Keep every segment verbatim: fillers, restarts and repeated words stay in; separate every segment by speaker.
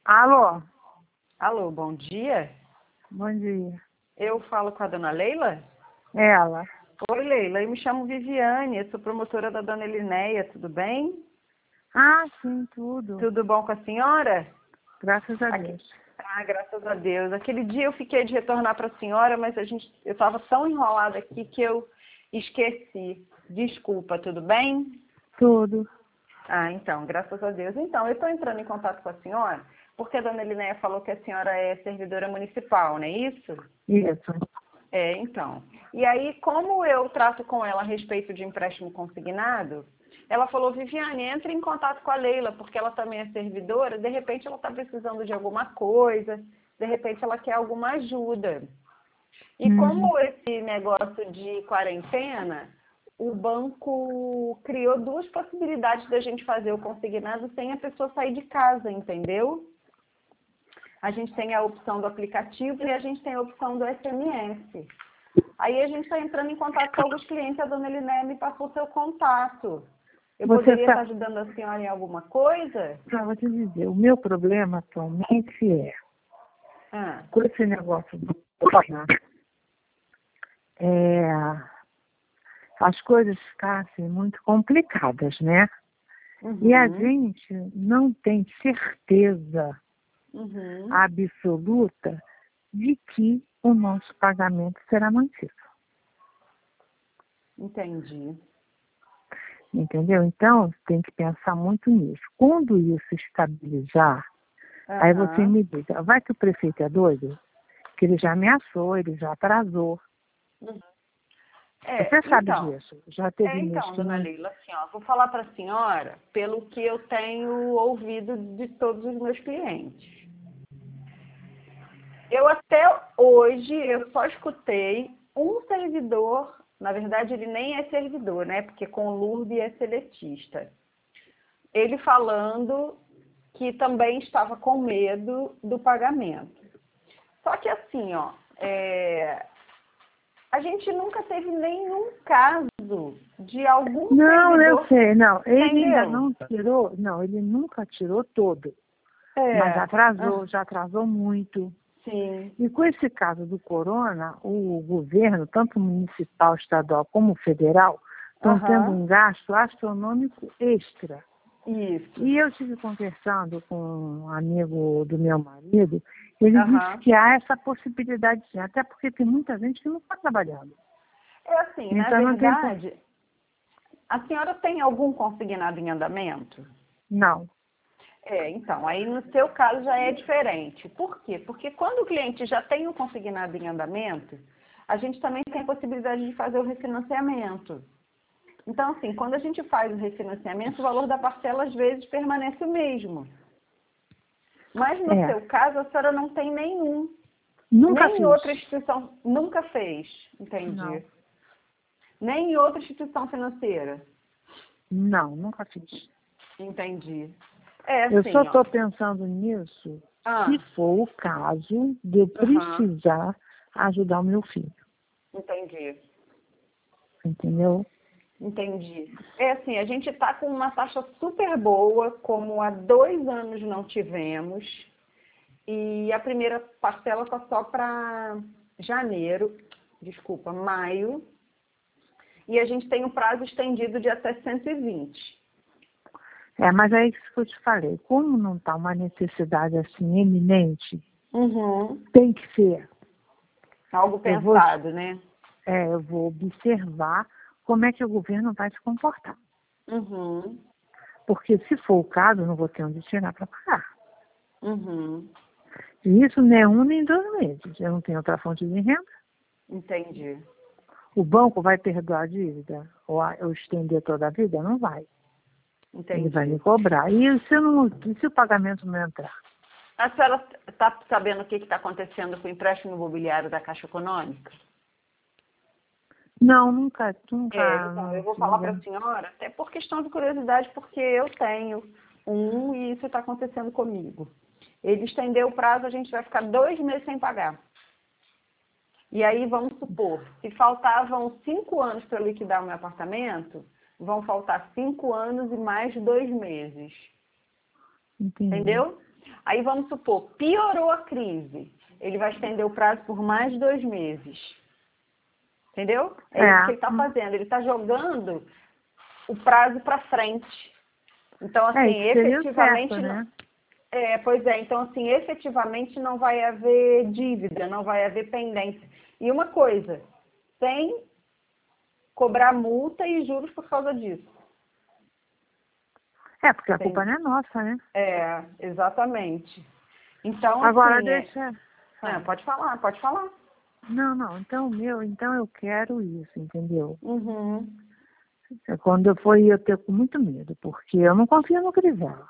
Speaker 1: Alô?
Speaker 2: Alô, bom dia.
Speaker 1: Bom dia.
Speaker 2: Eu falo com a dona Leila?
Speaker 1: Ela.
Speaker 2: Oi, Leila. Eu me chamo Viviane, eu sou promotora da dona Elinéia, tudo bem?
Speaker 1: Ah, sim, tudo.
Speaker 2: Tudo bom com a senhora?
Speaker 1: Graças a
Speaker 2: Aqui-
Speaker 1: Deus.
Speaker 2: Ah, graças a Deus. Aquele dia eu fiquei de retornar para a senhora, mas a gente, eu estava tão enrolada aqui que eu esqueci. Desculpa, tudo bem?
Speaker 1: Tudo.
Speaker 2: Ah, então, graças a Deus. Então, eu estou entrando em contato com a senhora porque a dona Elinéia falou que a senhora é servidora municipal, não é isso?
Speaker 1: Isso.
Speaker 2: É, então. E aí, como eu trato com ela a respeito de empréstimo consignado, ela falou, Viviane, entre em contato com a Leila, porque ela também é servidora, de repente ela está precisando de alguma coisa, de repente ela quer alguma ajuda. E
Speaker 1: Hum.
Speaker 2: como esse negócio de quarentena, o banco criou duas possibilidades da gente fazer o consignado sem a pessoa sair de casa, entendeu? A gente tem a opção do aplicativo e a gente tem a opção do S M S. Aí a gente está entrando em contato com alguns clientes, a dona Elinéia me passou o seu contato. Eu
Speaker 1: Você
Speaker 2: poderia
Speaker 1: sa-
Speaker 2: estar ajudando a senhora em alguma coisa?
Speaker 1: Pra eu te dizer, o meu problema atualmente é,
Speaker 2: Ah,
Speaker 1: com esse negócio do corona, é, as coisas ficassem muito complicadas, né? E a
Speaker 2: uhum,
Speaker 1: gente não tem certeza
Speaker 2: uhum,
Speaker 1: absoluta de que o nosso pagamento será mantido.
Speaker 2: entendi.
Speaker 1: Entendeu? Então, tem que pensar muito nisso. Quando isso estabilizar, aí você
Speaker 2: Aham.
Speaker 1: me diz, vai que o prefeito é doido? Que ele já ameaçou, ele já atrasou.
Speaker 2: Uhum. É,
Speaker 1: Você sabe
Speaker 2: então,
Speaker 1: disso. Já teve
Speaker 2: é,
Speaker 1: mês
Speaker 2: então,
Speaker 1: que
Speaker 2: dona
Speaker 1: não...
Speaker 2: Leila, assim, ó, vou falar para a senhora pelo que eu tenho ouvido de todos os meus clientes. Eu até hoje, eu só escutei um servidor, na verdade ele nem é servidor, né? Porque com Lourdes é seletista. Ele falando que também estava com medo do pagamento. Só que assim, ó, é, a gente nunca teve nenhum caso de algum
Speaker 1: Não, eu
Speaker 2: servidor,
Speaker 1: sei, não. Ele ainda
Speaker 2: entendeu?
Speaker 1: não tirou, não, ele nunca tirou todo. Mas
Speaker 2: É, ah,
Speaker 1: atrasou, já atrasou muito.
Speaker 2: sim.
Speaker 1: E com esse caso do corona, o governo, tanto municipal, estadual como federal, estão tendo
Speaker 2: Aham,
Speaker 1: um gasto astronômico extra.
Speaker 2: isso.
Speaker 1: E eu estive conversando com um amigo do meu marido, ele disse
Speaker 2: Aham.
Speaker 1: que há essa possibilidade sim, até porque tem muita gente que não está trabalhando.
Speaker 2: É assim, na
Speaker 1: Então não tem como.
Speaker 2: verdade, a senhora tem algum consignado em andamento?
Speaker 1: Não.
Speaker 2: É, então, aí no seu caso já é diferente. Por quê? Porque quando o cliente já tem o consignado em andamento, a gente também tem a possibilidade de fazer o refinanciamento. Então, assim, quando a gente faz o refinanciamento, o valor da parcela às vezes permanece o mesmo. Mas no
Speaker 1: É.
Speaker 2: seu caso, a senhora não tem nenhum.
Speaker 1: Nunca
Speaker 2: Nem em
Speaker 1: fiz.
Speaker 2: outra instituição, nunca fez,
Speaker 1: Não.
Speaker 2: entendi. Nem em outra instituição financeira,
Speaker 1: Não, nunca fiz.
Speaker 2: entendi. É
Speaker 1: Eu só
Speaker 2: assim, ó.
Speaker 1: estou pensando nisso se
Speaker 2: Ah,
Speaker 1: for o caso de eu
Speaker 2: aham,
Speaker 1: precisar ajudar o meu filho.
Speaker 2: entendi.
Speaker 1: Entendeu?
Speaker 2: Entendi. É assim, a gente está com uma taxa super boa, como há dois anos não tivemos, e a primeira parcela está só para janeiro, desculpa, maio, e a gente tem um prazo estendido de até cento e vinte.
Speaker 1: É, mas é isso que eu te falei. Como não está uma necessidade assim eminente,
Speaker 2: Uhum.
Speaker 1: tem que ser.
Speaker 2: Algo
Speaker 1: Eu vou,
Speaker 2: pensado, né?
Speaker 1: é, eu vou observar como é que o governo vai se comportar.
Speaker 2: Uhum.
Speaker 1: Porque se for o caso, eu não vou ter onde tirar para pagar.
Speaker 2: Uhum.
Speaker 1: E isso nem é um nem dois meses. Eu não tenho outra fonte de renda.
Speaker 2: Entendi.
Speaker 1: O banco vai perdoar a dívida? Ou a- ou estender toda a vida? Não vai. Ele vai me
Speaker 2: Entendi.
Speaker 1: cobrar. E se, eu não, e se o pagamento não entrar?
Speaker 2: A senhora está sabendo o que está acontecendo com o empréstimo imobiliário da Caixa Econômica?
Speaker 1: Não, nunca,
Speaker 2: É,
Speaker 1: nunca.
Speaker 2: então, eu
Speaker 1: Não,
Speaker 2: vou falar para a
Speaker 1: não.
Speaker 2: senhora, até por questão de curiosidade, porque eu tenho um e isso está acontecendo comigo. Ele estendeu o prazo, a gente vai ficar dois meses sem pagar. E aí, vamos supor, se faltavam cinco anos para eu liquidar o meu apartamento, vão faltar cinco anos e mais dois meses.
Speaker 1: Entendi.
Speaker 2: Entendeu? Aí vamos supor, piorou a crise. Ele vai estender o prazo por mais de dois meses. Entendeu? É, é. isso que ele está fazendo. Ele está jogando o prazo para frente. Então, assim,
Speaker 1: é,
Speaker 2: efetivamente...
Speaker 1: certo, né?
Speaker 2: É, pois é. Então, assim, efetivamente não vai haver dívida, não vai haver pendência. E uma coisa, sem cobrar multa e juros por causa disso.
Speaker 1: É, porque a culpa não é nossa, né?
Speaker 2: É, exatamente. Então,
Speaker 1: agora
Speaker 2: assim,
Speaker 1: deixa...
Speaker 2: É... É, pode falar, pode falar.
Speaker 1: Não, não, então, meu, então eu quero isso, entendeu?
Speaker 2: Uhum.
Speaker 1: Quando eu for, eu tenho muito medo, porque eu não confio no Crivella.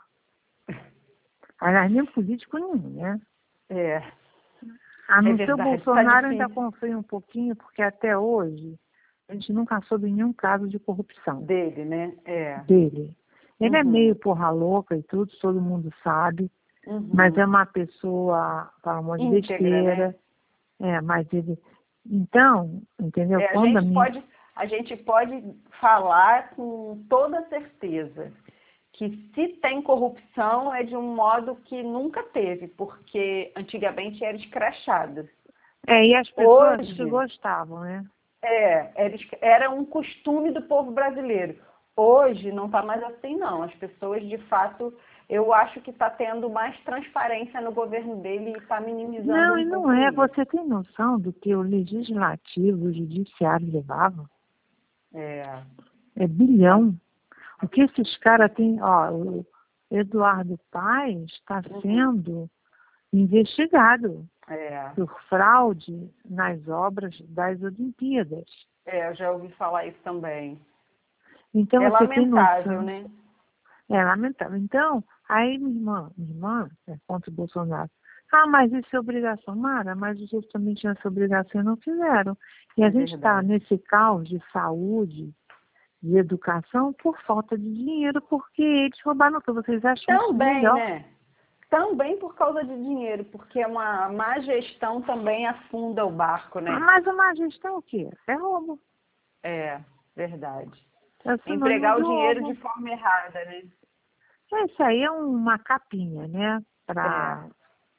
Speaker 1: Aliás, nem político nenhum, né?
Speaker 2: É.
Speaker 1: A não
Speaker 2: é
Speaker 1: ser o Bolsonaro, tá ainda confio um pouquinho, porque até hoje a gente nunca soube nenhum caso de corrupção.
Speaker 2: Dele, né? É.
Speaker 1: Dele. Ele
Speaker 2: uhum.
Speaker 1: é meio porra louca e tudo, todo mundo sabe,
Speaker 2: uhum.
Speaker 1: mas é uma pessoa, para um monte de besteira. Né? É, mas ele... Então, entendeu?
Speaker 2: É, a,
Speaker 1: Quando
Speaker 2: gente
Speaker 1: a, minha...
Speaker 2: pode, a gente pode falar com toda certeza que se tem corrupção é de um modo que nunca teve, porque antigamente era escrachado.
Speaker 1: É, e as pessoas
Speaker 2: Hoje,
Speaker 1: que gostavam, né?
Speaker 2: É, era, era um costume do povo brasileiro. Hoje não está mais assim, não. As pessoas, de fato, eu acho que está tendo mais transparência no governo dele e está minimizando
Speaker 1: Não,
Speaker 2: um
Speaker 1: e não
Speaker 2: pouco
Speaker 1: é.
Speaker 2: isso.
Speaker 1: Você tem noção do que o legislativo, o judiciário levava?
Speaker 2: É.
Speaker 1: É bilhão. O que esses caras têm... Ó, o Eduardo Paes está sendo uhum. investigado
Speaker 2: é.
Speaker 1: por fraude nas obras das Olimpíadas.
Speaker 2: É, eu já ouvi falar isso também.
Speaker 1: Então,
Speaker 2: é
Speaker 1: você
Speaker 2: lamentável,
Speaker 1: tem noção,
Speaker 2: né?
Speaker 1: É lamentável. Então, aí minha irmã, minha irmã é contra o Bolsonaro. Ah, mas isso é obrigação. Mara, mas os outros também tinham essa obrigação e não fizeram. E
Speaker 2: é
Speaker 1: a gente está nesse caos de saúde, de educação, por falta de dinheiro, porque eles roubaram tudo. Vocês acham isso
Speaker 2: Também,
Speaker 1: melhor?
Speaker 2: né? Também por causa de dinheiro, porque uma má gestão também afunda o barco, né?
Speaker 1: Mas a má gestão é o quê? É roubo.
Speaker 2: É, verdade.
Speaker 1: É
Speaker 2: Empregar o dinheiro
Speaker 1: roubo.
Speaker 2: de forma errada, né?
Speaker 1: Isso aí é uma capinha, né? Para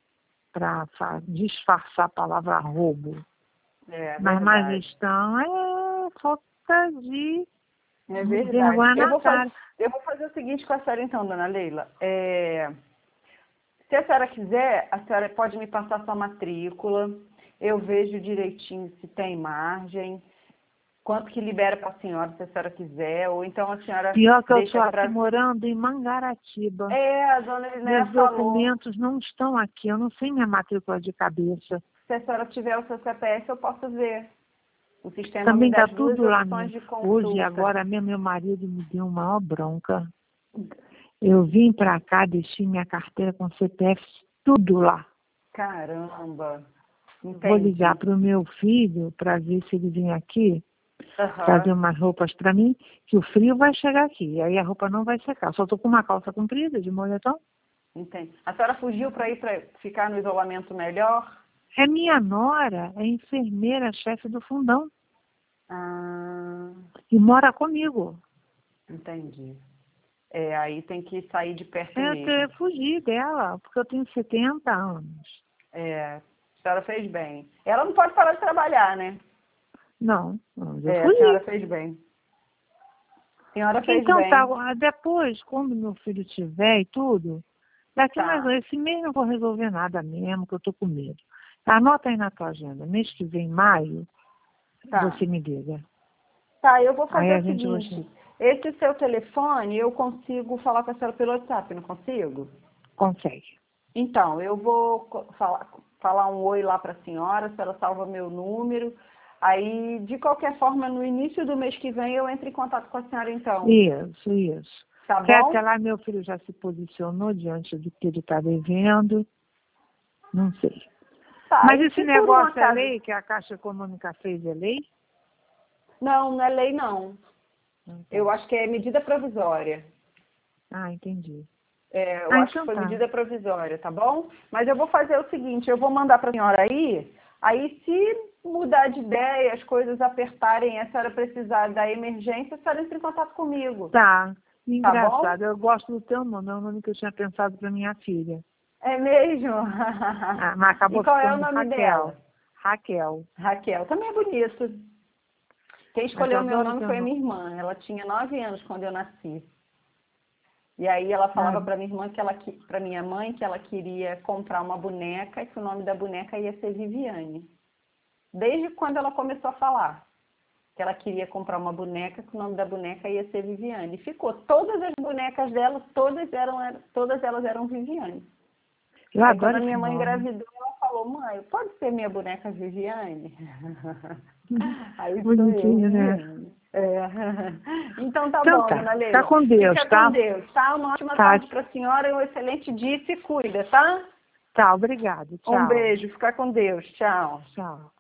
Speaker 1: é. disfarçar a palavra roubo.
Speaker 2: É,
Speaker 1: Mas má gestão é falta de,
Speaker 2: é
Speaker 1: de
Speaker 2: verdade.
Speaker 1: vergonha na
Speaker 2: eu, vou
Speaker 1: cara.
Speaker 2: fazer, eu vou fazer o seguinte com a senhora então, dona Leila. É, se a senhora quiser, a senhora pode me passar sua matrícula. Eu vejo direitinho se tem margem. Quanto que libera para a senhora, se a senhora quiser, ou então a senhora
Speaker 1: Pior que eu
Speaker 2: deixa
Speaker 1: estou
Speaker 2: pra...
Speaker 1: aqui morando em Mangaratiba.
Speaker 2: É, a dona Linéia
Speaker 1: Meus
Speaker 2: falou.
Speaker 1: documentos não estão aqui, eu não sei minha matrícula de cabeça.
Speaker 2: Se a senhora tiver o seu C P F, eu posso ver. O sistema
Speaker 1: Também
Speaker 2: me dá
Speaker 1: está
Speaker 2: duas
Speaker 1: tudo lá
Speaker 2: opções
Speaker 1: no...
Speaker 2: de consulta.
Speaker 1: Hoje, agora mesmo, meu marido me deu uma maior bronca. Eu vim para cá, deixei minha carteira com C P F, tudo lá.
Speaker 2: Caramba! Entendi.
Speaker 1: Vou ligar para o meu filho para ver se ele vem aqui. Uhum. Trazer umas roupas para mim, que o frio vai chegar aqui, aí a roupa não vai secar. Só estou com uma calça comprida de moletom.
Speaker 2: Entendi. A senhora fugiu para ir para ficar no isolamento melhor?
Speaker 1: É minha nora, é enfermeira-chefe do fundão.
Speaker 2: Ah.
Speaker 1: E mora comigo.
Speaker 2: Entendi. É, aí tem que sair de perto
Speaker 1: é,
Speaker 2: mesmo.
Speaker 1: Eu fugi dela, porque eu tenho setenta anos.
Speaker 2: É, a senhora fez bem. Ela não pode parar de trabalhar, né?
Speaker 1: Não, não eu
Speaker 2: é,
Speaker 1: fugi.
Speaker 2: A senhora fez bem. A senhora fez
Speaker 1: então,
Speaker 2: bem.
Speaker 1: Então, tá, depois, quando meu filho tiver e tudo, daqui
Speaker 2: tá.
Speaker 1: mais esse mês não vou resolver nada mesmo, que eu tô com medo. Anota aí na tua agenda, mês que vem, maio, tá. Você me liga.
Speaker 2: Tá, eu vou fazer
Speaker 1: aí
Speaker 2: o seguinte,
Speaker 1: gente...
Speaker 2: esse seu telefone eu consigo falar com a senhora pelo WhatsApp, não consigo?
Speaker 1: Consegue.
Speaker 2: Então, eu vou falar, falar um oi lá para a senhora, a senhora salva meu número. Aí, de qualquer forma, no início do mês que vem, eu entro em contato com a senhora, então.
Speaker 1: Isso, isso.
Speaker 2: Tá
Speaker 1: Quer
Speaker 2: bom?
Speaker 1: até lá meu filho já se posicionou diante do que ele está devendo. Não sei.
Speaker 2: Tá,
Speaker 1: Mas
Speaker 2: e
Speaker 1: esse
Speaker 2: se
Speaker 1: negócio
Speaker 2: por um acaso...
Speaker 1: é lei, que a Caixa Econômica fez, é lei?
Speaker 2: Não, não é lei, não.
Speaker 1: Entendi.
Speaker 2: Eu acho que é medida provisória.
Speaker 1: Ah, entendi.
Speaker 2: É, eu
Speaker 1: ah,
Speaker 2: acho
Speaker 1: então
Speaker 2: que foi
Speaker 1: tá.
Speaker 2: medida provisória, tá bom? Mas eu vou fazer o seguinte, eu vou mandar para a senhora aí, aí se mudar de ideia, as coisas apertarem, a senhora precisar da emergência, a senhora entra em contato comigo.
Speaker 1: Tá. Engraçado,
Speaker 2: tá
Speaker 1: eu gosto do teu nome, é o nome que eu tinha pensado para minha filha.
Speaker 2: É mesmo?
Speaker 1: Ah, mas acabou
Speaker 2: E qual é o
Speaker 1: ficando
Speaker 2: nome
Speaker 1: Raquel.
Speaker 2: dela?
Speaker 1: Raquel.
Speaker 2: Raquel. Também é bonito. Quem
Speaker 1: Mas
Speaker 2: escolheu
Speaker 1: eu
Speaker 2: o meu
Speaker 1: adoro
Speaker 2: nome
Speaker 1: teu
Speaker 2: foi a
Speaker 1: nome.
Speaker 2: minha irmã. Ela tinha nove anos quando eu nasci. E aí ela falava
Speaker 1: Ah,
Speaker 2: para minha irmã que ela para minha mãe que ela queria comprar uma boneca e que o nome da boneca ia ser Viviane. Desde quando ela começou a falar que ela queria comprar uma boneca, que o nome da boneca ia ser Viviane. E ficou. Todas as bonecas dela, todas eram, todas elas eram Viviane.
Speaker 1: eu
Speaker 2: Aí quando
Speaker 1: adoro
Speaker 2: a
Speaker 1: esse
Speaker 2: minha mãe
Speaker 1: nome.
Speaker 2: engravidou, ela falou, mãe, pode ser minha boneca Viviane? Aí sou eu,
Speaker 1: Bonitinho, né?
Speaker 2: Viviane. É. Então tá
Speaker 1: Então
Speaker 2: bom,
Speaker 1: tá.
Speaker 2: dona
Speaker 1: Fica
Speaker 2: Leila.
Speaker 1: com Deus,
Speaker 2: Fica com
Speaker 1: tá?
Speaker 2: Deus, tá? Uma ótima
Speaker 1: Tá,
Speaker 2: tarde para a senhora e um excelente dia e se cuida, tá?
Speaker 1: tá, obrigado.
Speaker 2: Um
Speaker 1: Tchau.
Speaker 2: beijo, fica com Deus. Tchau.
Speaker 1: Tchau.